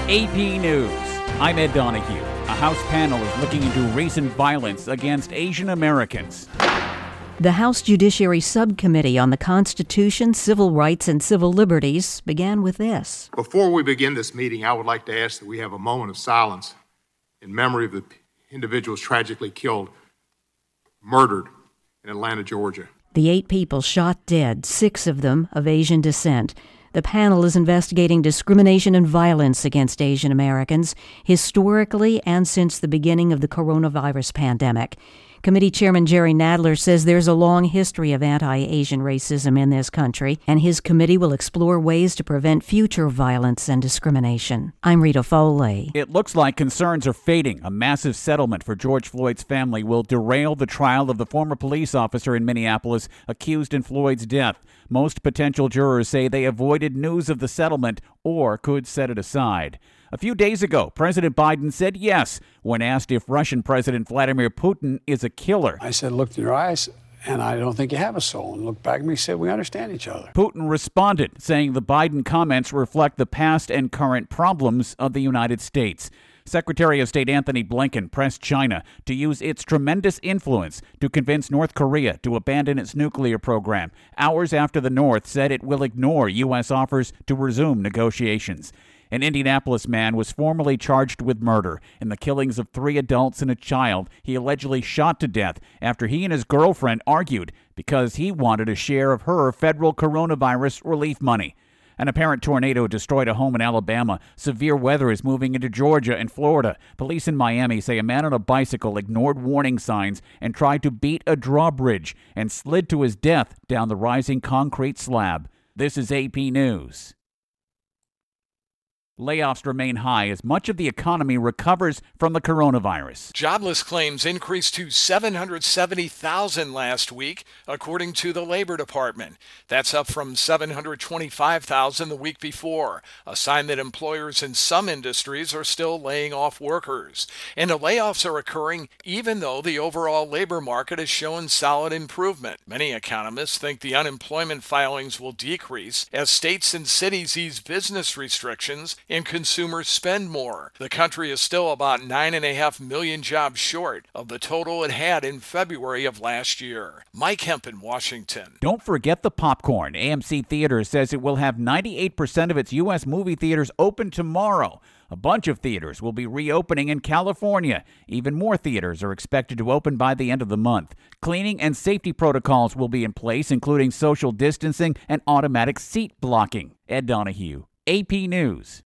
AP News. I'm Ed Donahue. A House panel is looking into recent violence against Asian Americans. The House Judiciary Subcommittee on the Constitution, Civil Rights, and Civil Liberties began with this. Before we begin this meeting, I would like to ask that we have a moment of silence in memory of the individuals tragically killed, murdered in Atlanta, Georgia. The 8 people shot dead, 6 of them of Asian descent. The panel is investigating discrimination and violence against Asian Americans historically and since the beginning of the coronavirus pandemic. Committee Chairman Jerry Nadler says there's a long history of anti-Asian racism in this country, and his committee will explore ways to prevent future violence and discrimination. I'm Rita Foley. It looks like concerns are fading. A massive settlement for George Floyd's family will derail the trial of the former police officer in Minneapolis accused in Floyd's death. Most potential jurors say they avoided news of the settlement or could set it aside. A few days ago, President Biden said yes when asked if Russian President Vladimir Putin is a killer. I said, looked in your eyes, and I don't think you have a soul. And looked back at me and said, we understand each other. Putin responded, saying the Biden comments reflect the past and current problems of the United States. Secretary of State Anthony Blinken pressed China to use its tremendous influence to convince North Korea to abandon its nuclear program, hours after the North said it will ignore U.S. offers to resume negotiations. An Indianapolis man was formally charged with murder in the killings of 3 adults and a child he allegedly shot to death after he and his girlfriend argued because he wanted a share of her federal coronavirus relief money. An apparent tornado destroyed a home in Alabama. Severe weather is moving into Georgia and Florida. Police in Miami say a man on a bicycle ignored warning signs and tried to beat a drawbridge and slid to his death down the rising concrete slab. This is AP News. Layoffs remain high as much of the economy recovers from the coronavirus. Jobless claims increased to 770,000 last week, according to the Labor Department. That's up from 725,000 the week before, a sign that employers in some industries are still laying off workers. And the layoffs are occurring even though the overall labor market has shown solid improvement. Many economists think the unemployment filings will decrease as states and cities ease business restrictions and consumers spend more. The country is still about 9.5 million jobs short of the total it had in February of last year. Mike Hemp in Washington. Don't forget the popcorn. AMC Theaters says it will have 98% of its U.S. movie theaters open tomorrow. A bunch of theaters will be reopening in California. Even more theaters are expected to open by the end of the month. Cleaning and safety protocols will be in place, including social distancing and automatic seat blocking. Ed Donahue, AP News.